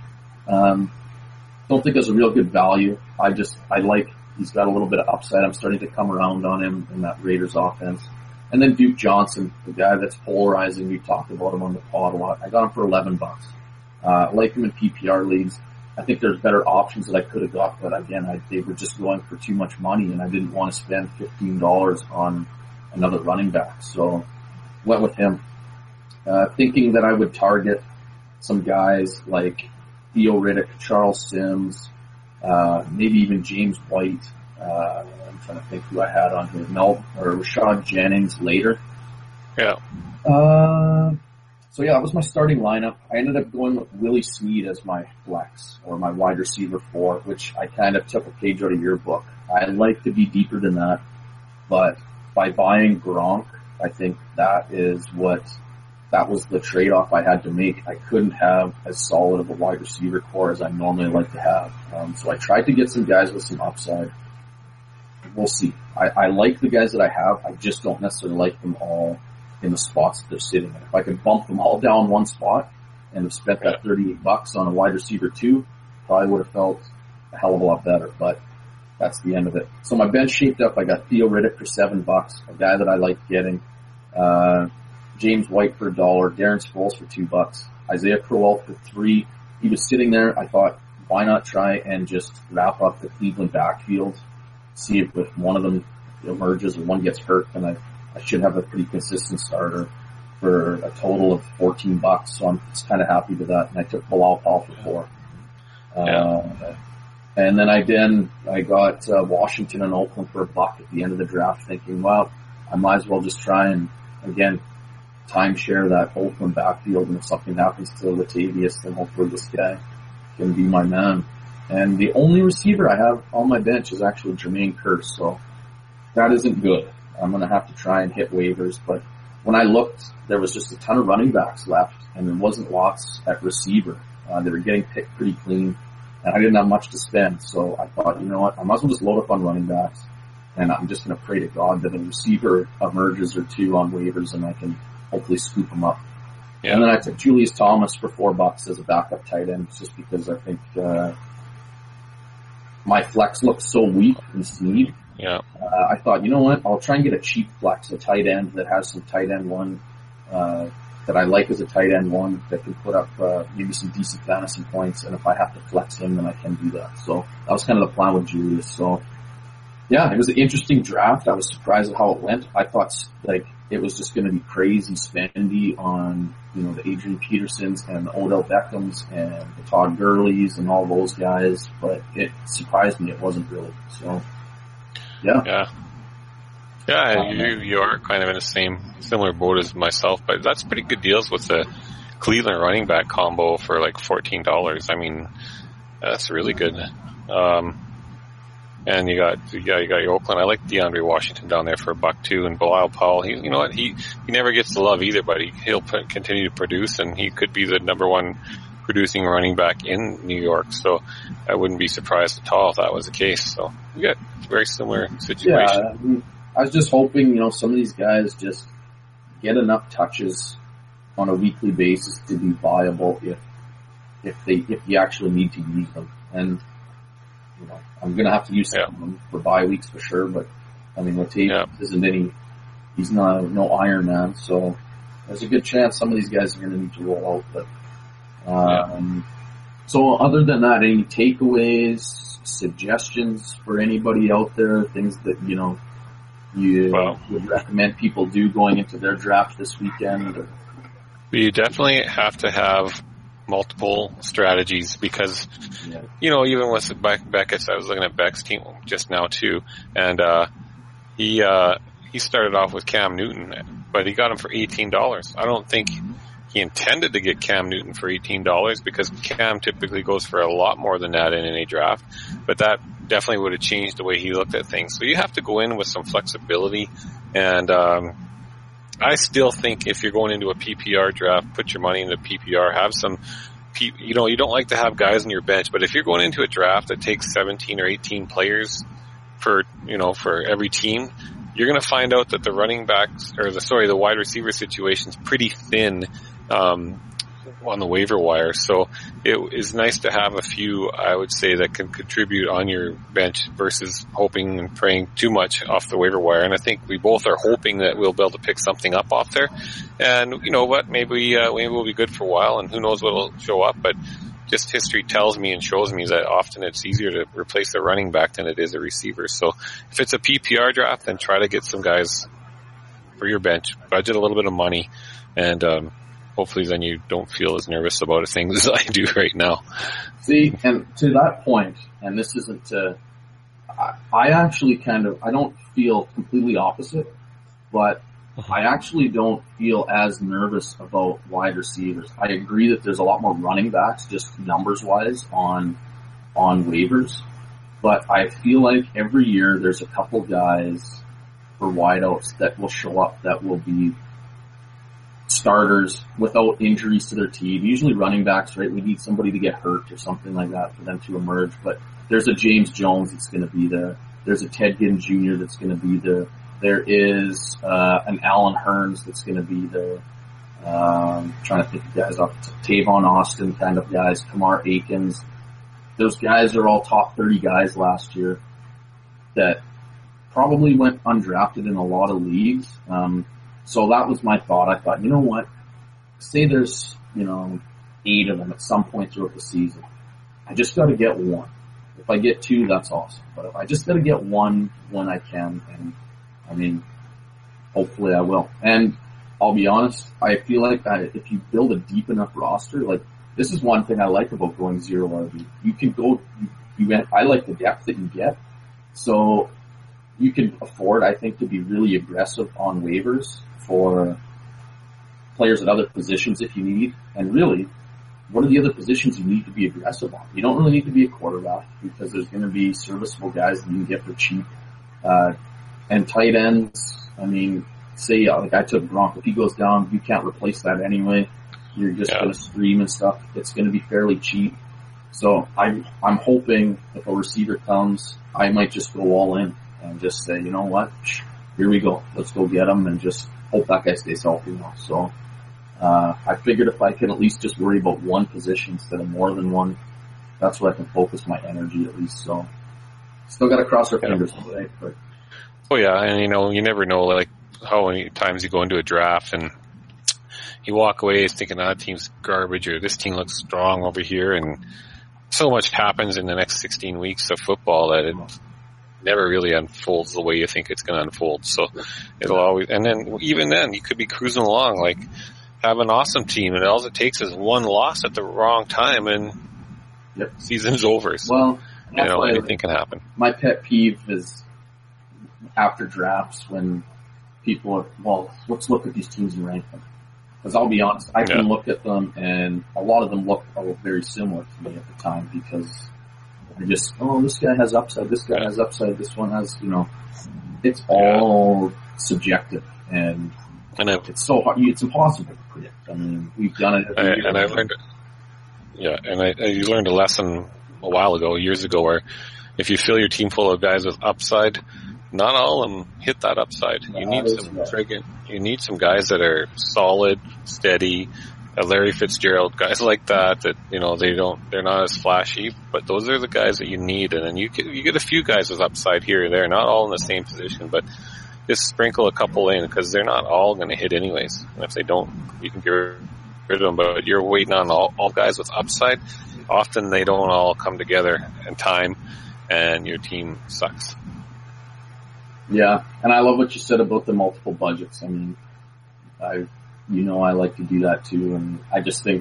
don't think is a real good value. I like, he's got a little bit of upside. I'm starting to come around on him in that Raiders offense. And then Duke Johnson, the guy that's polarizing. We talked about him on the pod a lot. I got him for $11. I like him in PPR leagues. I think there's better options that I could have got, but again, they were just going for too much money, and I didn't want to spend $15 on another running back. So went with him, thinking that I would target some guys like Theo Riddick, Charles Sims, maybe even James White. I'm trying to think who I had on here. Rashad Jennings later. Yeah. So yeah, that was my starting lineup. I ended up going with Willie Snead as my flex, or my wide receiver 4, which I kind of took a page out of your book. I'd like to be deeper than that, but by buying Gronk, I think that was the trade-off I had to make. I couldn't have as solid of a wide receiver core as I normally like to have. So I tried to get some guys with some upside. We'll see. I like the guys that I have. I just don't necessarily like them all in the spots that they're sitting in. If I could bump them all down one spot and have spent that $38 on a wide receiver 2, probably would have felt a hell of a lot better, but that's the end of it. So my bench shaped up. I got Theo Riddick for $7, a guy that I like getting. James White for $1, Darren Sproles for $2, Isaiah Crowell for $3. He was sitting there. I thought, why not try and just wrap up the Cleveland backfield, see if one of them emerges or one gets hurt, and I should have a pretty consistent starter for a total of $14. So I'm just kind of happy with that. And I took Bilal Powell for $4. And then I got Washington and Oakland for $1 at the end of the draft, thinking, well, I might as well just try and, again, timeshare that Oakland backfield, and if something happens to Latavius, then hopefully this guy can be my man. And the only receiver I have on my bench is actually Jermaine Kearse, so that isn't good. I'm going to have to try and hit waivers, but when I looked, there was just a ton of running backs left, and there wasn't lots at receiver. They were getting picked pretty clean, and I didn't have much to spend, so I thought, you know what, I might as well just load up on running backs, and I'm just going to pray to God that a receiver emerges or 2 on waivers, and I can hopefully scoop them up. Yeah. And then I took Julius Thomas for $4 as a backup tight end, just because I think my flex looked so weak in Snead. Yeah. I thought, you know what, I'll try and get a cheap flex, a tight end that has some tight end 1 that I like as a tight end 1 that can put up maybe some decent fantasy points, and if I have to flex him, then I can do that. So that was kind of the plan with Julius. So yeah, it was an interesting draft. I was surprised at how it went. I thought it was just going to be crazy spendy on, the Adrian Petersons and the Odell Beckhams and the Todd Gurleys and all those guys, but it surprised me. It wasn't really. So yeah. You are kind of in the similar boat as myself, but that's pretty good deals with the Cleveland running back combo for like $14. I mean, that's really good. And you got your Oakland. I like DeAndre Washington down there for $1 too, and Bilal Powell. He never gets the love either, but he'll continue to produce, and he could be the number 1 producing running back in New York. So I wouldn't be surprised at all if that was the case. So we got a very similar situation. Yeah, I was just hoping, some of these guys just get enough touches on a weekly basis to be viable if you actually need to use them. And I'm going to have to use some of them for bye weeks for sure, but I mean, Latavius isn't he's no Iron Man, so there's a good chance some of these guys are going to need to roll out. But, so other than that, any takeaways, suggestions for anybody out there, things that, you would recommend people do going into their draft this weekend? Or? You definitely have to have multiple strategies because, even with Beckett's, I was looking at Beck's team just now too, and he started off with Cam Newton, but he got him for $18. I don't think he intended to get Cam Newton for $18 because Cam typically goes for a lot more than that in a draft, but that definitely would have changed the way he looked at things. So you have to go in with some flexibility, and I still think if you're going into a PPR draft, put your money into PPR, have some, you don't like to have guys on your bench, but if you're going into a draft that takes 17 or 18 players for every team, you're going to find out that the running backs, the wide receiver situation is pretty thin, on the waiver wire. So it is nice to have a few, I would say, that can contribute on your bench versus hoping and praying too much off the waiver wire. And I think we both are hoping that we'll be able to pick something up off there. And you know what? Maybe we'll be good for a while, and who knows what'll show up. But just history tells me and shows me that often it's easier to replace a running back than it is a receiver. So if it's a PPR draft, then try to get some guys for your bench. Budget a little bit of money, and hopefully then you don't feel as nervous about things as I do right now. See, and to that point, and this isn't I actually I don't feel completely opposite, but I actually don't feel as nervous about wide receivers. I agree that there's a lot more running backs, just numbers-wise, on waivers, but I feel like every year there's a couple guys for wideouts that will show up that will be starters without injuries to their team. Usually running backs, right? We need somebody to get hurt or something like that for them to emerge. But there's a James Jones that's going to be there. There's a Ted Ginn Jr. that's going to be there. There is an Alan Hearns that's going to be there. Trying to think of guys off. Tavon Austin kind of guys. Kamar Akins. Those guys are all top 30 guys last year that probably went undrafted in a lot of leagues. So that was my thought. I thought, you know what? Say there's, 8 of them at some point throughout the season. I just got to get one. If I get 2, that's awesome. But if I just got to get one when I can, and hopefully I will. And I'll be honest, I feel like that if you build a deep enough roster, like this is one thing I like about going zero RB. You can go. I like the depth that you get. So you can afford, I think, to be really aggressive on waivers for players at other positions if you need. And really, what are the other positions you need to be aggressive on? You don't really need to be a quarterback because there's going to be serviceable guys that you can get for cheap. And tight ends, say like I took Gronk. If he goes down, you can't replace that anyway. You're just going to stream and stuff. It's going to be fairly cheap. So I'm hoping if a receiver comes, I might just go all in and just say, you know what, here we go. Let's go get him and just hope that guy stays healthy now. So I figured if I can at least just worry about one position instead of more than one, that's where I can focus my energy at least. So still got to cross our fingers today. But oh yeah, and you never know like how many times you go into a draft and you walk away thinking that team's garbage or this team looks strong over here, and so much happens in the next 16 weeks of football that it never really unfolds the way you think it's going to unfold. So it'll always, and then even then you could be cruising along, like have an awesome team, and all it takes is one loss at the wrong time, and season's over. So, well, anything can happen. My pet peeve is after drafts when people are, well, let's look at these teams and rank them. Because I'll be honest, I can look at them, and a lot of them look very similar to me at the time because I just, this guy has upside, this guy has upside, this one has, it's all subjective, and it's so hard, it's impossible to predict. We've done it every year. And I learned, you learned a lesson a while ago, years ago, where if you fill your team full of guys with upside, not all of them hit that upside. You need some guys that are solid, steady, Larry Fitzgerald, guys like that they're not as flashy, but those are the guys that you need. And then you get a few guys with upside here or there, not all in the same position, but just sprinkle a couple in because they're not all going to hit anyways. And if they don't, you can get rid of them, but you're waiting on all guys with upside. Often they don't all come together in time and your team sucks. Yeah, and I love what you said about the multiple budgets. I like to do that too, and I just think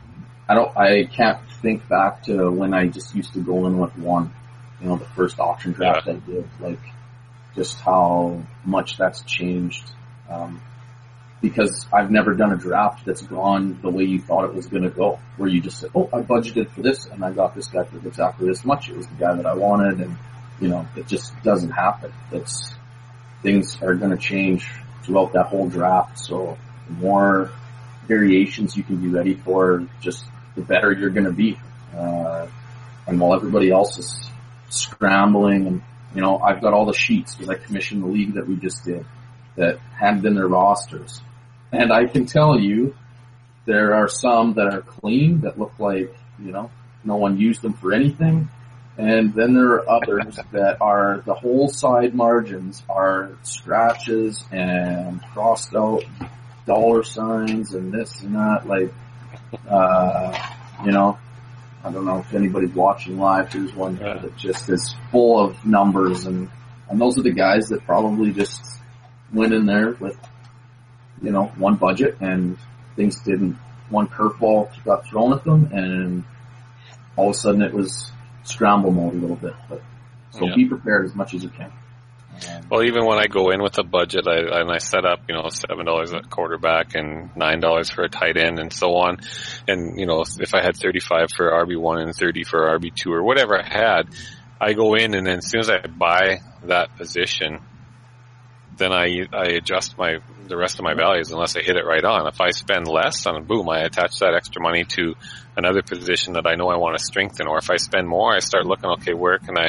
I can't think back to when I just used to go in with one. The first auction draft I did, like just how much that's changed. because I've never done a draft that's gone the way you thought it was going to go, where you just said, oh, I budgeted for this and I got this guy for exactly this much. It was the guy that I wanted, and, it just doesn't happen. Things are going to change throughout that whole draft, so the more variations you can be ready for, just the better you're going to be. And while everybody else is scrambling, and, I've got all the sheets because I commissioned the league that we just did that had in their rosters. And I can tell you, there are some that are clean that look like, no one used them for anything. And then there are others that are, the whole side margins are scratches and crossed out dollar signs and this and that. Like, I don't know if anybody's watching live. There's one that just is full of numbers, and those are the guys that probably just went in there with, one budget, and things one curveball got thrown at them, and all of a sudden it was scramble mode a little bit. But so be prepared as much as you can. Well, even when I go in with a budget, I set up, $7 at quarterback and $9 for a tight end and so on. And, if I had 35 for RB1 and 30 for RB2 or whatever I had, I go in, and then as soon as I buy that position, then I adjust the rest of my values unless I hit it right on. If I spend less, boom, I attach that extra money to another position that I know I want to strengthen. Or if I spend more, I start looking, okay, where can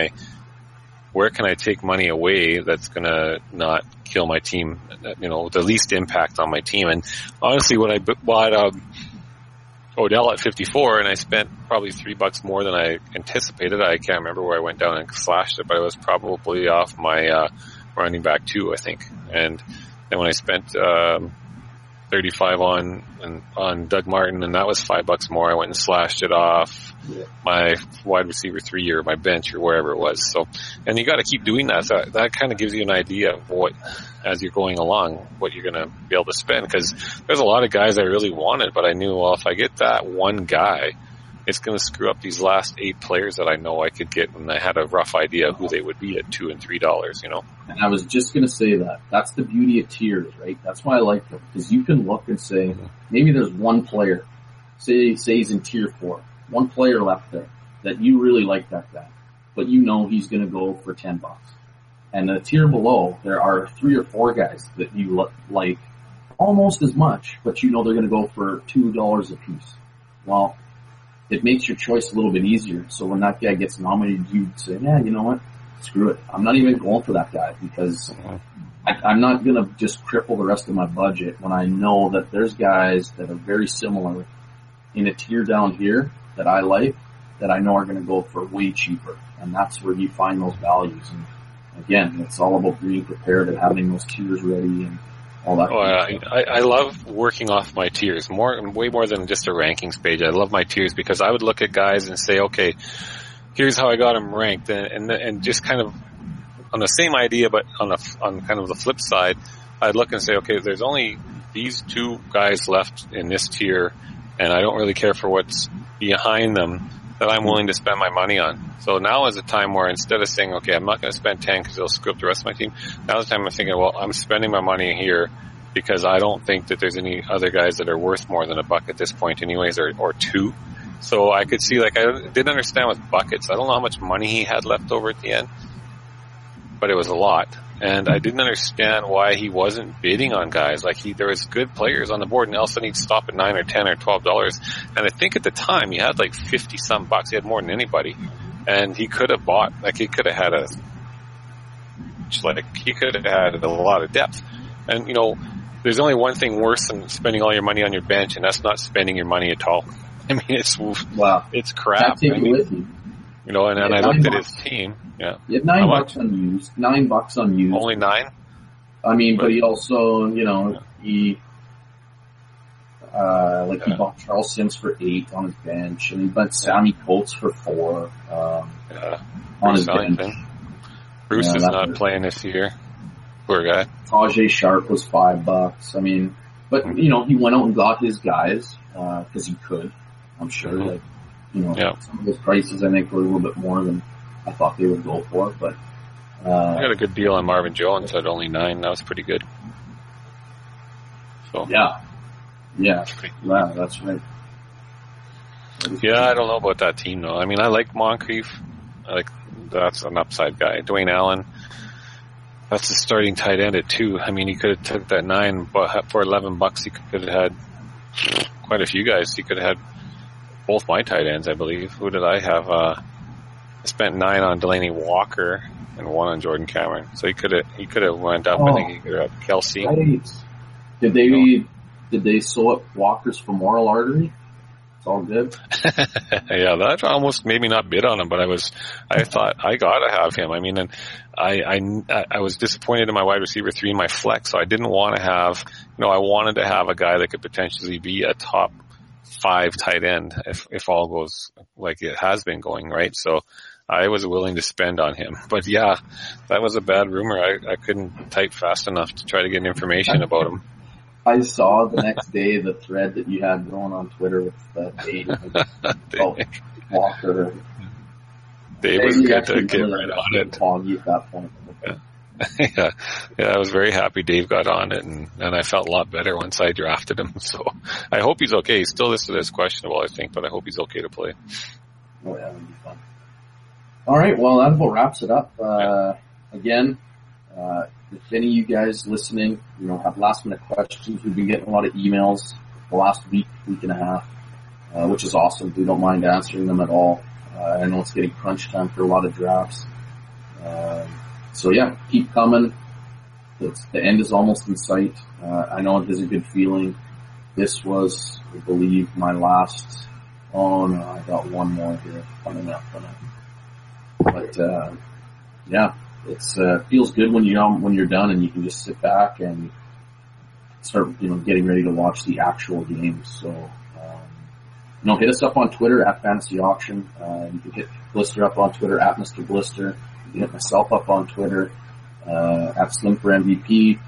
I take money away that's going to not kill my team, the least impact on my team. And honestly, when I bought Odell at 54, and I spent probably $3 more than I anticipated, I can't remember where I went down and slashed it, but it was probably off my running back 2, I think. And then when I spent 35 on Doug Martin, and that was $5 more, I went and slashed it off my wide receiver 3 or my bench or wherever it was. So, and you got to keep doing that. So that kind of gives you an idea of what, as you're going along, what you're going to be able to spend. Because there's a lot of guys I really wanted, but I knew, well, if I get that one guy, it's going to screw up these last 8 players that I know I could get, and I had a rough idea who they would be at $2 and $3, And I was just going to say that. That's the beauty of tiers, right? That's why I like them. Because you can look and say, maybe there's one player, say he's in tier 4, one player left there that you really like that guy, but he's going to go for $10. And the tier below, there are 3 or 4 guys that you like almost as much, but they're going to go for $2 a piece. Well, it makes your choice a little bit easier. So when that guy gets nominated, you say, yeah, you know what? Screw it. I'm not even going for that guy, because I'm not going to just cripple the rest of my budget when I know that there's guys that are very similar in a tier down here that I like, that I know are going to go for way cheaper. And that's where you find those values. And again, it's all about being prepared and having those tiers ready and all that. I love working off my tiers way more than just a rankings page. I love my tiers because I would look at guys and say, okay, here's how I got them ranked, and just kind of on the same idea, but on kind of the flip side, I'd look and say, okay, there's only these 2 guys left in this tier, and I don't really care for what's behind them, that I'm willing to spend my money on. So now is a time where instead of saying, okay, I'm not going to spend 10 because it'll screw up the rest of my team, now is the time I'm thinking, well, I'm spending my money here because I don't think that there's any other guys that are worth more than $1 at this point anyways, or 2. So I could see, I didn't understand with buckets. I don't know how much money he had left over at the end, but it was a lot. And I didn't understand why he wasn't bidding on guys. There was good players on the board, and all of a sudden he'd stop at $9 or $10 or $12. And I think at the time he had $50-some bucks. He had more than anybody. And he could have bought, he could have had a lot of depth. And, there's only one thing worse than spending all your money on your bench, and that's not spending your money at all. I mean, it's crap. Take it with you. And I looked at his team. Yeah. He had $9 unused. $9 unused. Only 9? I mean, but he also, he bought Charles Sims for 8 on his bench, and he bought Sammy Coates for 4 on his bench. Bruce is not playing this year. Poor guy. Tajay Sharp was $5. I mean, but he went out and got his guys because he could. I'm sure. Some of his prices I think were a little bit more than I thought they would go for, but I got a good deal on Marvin Jones at only 9. That was pretty good. So Yeah, that's right. yeah, I don't know about that team though. I mean, I like Moncrief. That's an upside guy. Dwayne Allen. That's the starting tight end at 2. I mean, he could have took that 9, but for $11, he could have had quite a few guys. He could have had both my tight ends, I believe. Who did I have? I spent 9 on Delaney Walker and 1 on Jordan Cameron. So he could have went up. I think he could have had Kelsey. Right. Did they sew up Walker's femoral artery? It's all good. Yeah, that almost made me not bid on him, but I thought I gotta have him. I mean, and I was disappointed in my wide receiver 3 in my flex, so I didn't want to have, I wanted to have a guy that could potentially be a top 5 tight end if all goes like it has been going, right? So I was willing to spend on him. But yeah, that was a bad rumor. I couldn't type fast enough to try to get information about him. I saw the next day the thread that you had going on Twitter with Dave Walker. Dave was good to get right on it. Foggy at that point. Yeah, I was very happy Dave got on it, and I felt a lot better once I drafted him. So I hope he's okay. He's still listed as questionable, I think, but I hope he's okay to play. Oh yeah, that'd be fun. All right, well that about wraps it up. Again, if any of you guys listening, have last minute questions, we've been getting a lot of emails the last week and a half, which is awesome. We don't mind answering them at all. I know it's getting crunch time for a lot of drafts. So yeah, keep coming. The end is almost in sight. I know it is a good feeling. This was, I believe, my last. Oh no, I got one more here coming up. But yeah, it's feels good when you're done and you can just sit back and start getting ready to watch the actual games. So hit us up on Twitter at Fantasy Auction. You can hit Blister up on Twitter at Mr. Blister. You can hit myself up on Twitter at Slim for MVP.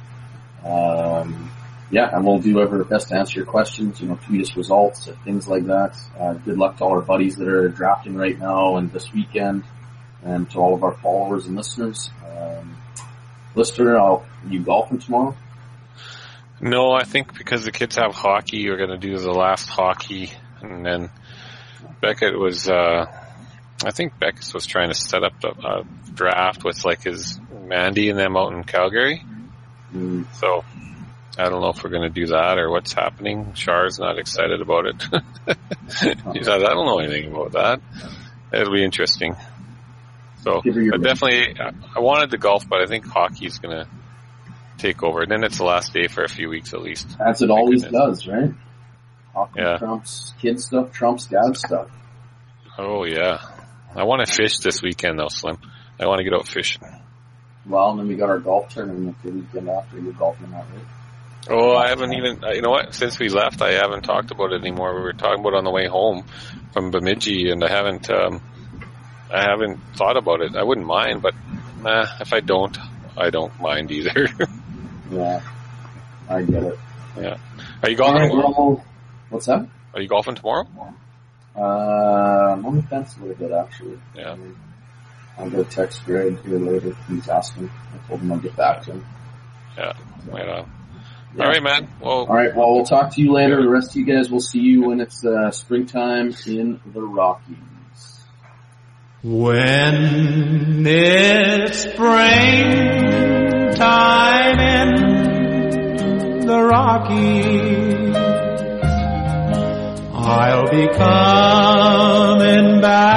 And we'll do our best to answer your questions. Tweet us results, things like that. Good luck to all our buddies that are drafting right now and this weekend, and to all of our followers and listeners. Blister, you golfing tomorrow? No, I think because the kids have hockey, we're going to do the last hockey, and then Beckett was. I think Beckett was trying to set up a draft with his Mandy and them out in Calgary. So I don't know if we're going to do that or what's happening. Char's not excited about it. He said, I don't know anything about that. It'll be interesting. So definitely, I wanted the golf, but I think hockey's going to take over. And then it's the last day for a few weeks at least. As it always does, right? Hockey trumps kid stuff, trumps dad stuff. Oh, yeah. I want to fish this weekend, though, Slim. I want to get out fishing. Well, and then we got our golf tournament the weekend after. You're golfing that, right? Oh, I haven't even, you know what, since we left, I haven't talked about it anymore. We were talking about it on the way home from Bemidji, and I haven't thought about it. I wouldn't mind, but if I don't mind either. Yeah, I get it. Yeah. Are you golfing tomorrow? What's that? Are you golfing tomorrow? I'm on the fence a little bit, actually. Yeah. I'll go text Greg here later. He's asking. I told him I'll get back to him. Yeah, right on. Yeah. All right, man. Well, all right. Well, we'll talk to you later. The rest of you guys, we'll see you when it's springtime in the Rockies. When it's springtime in the Rockies, I'll be coming back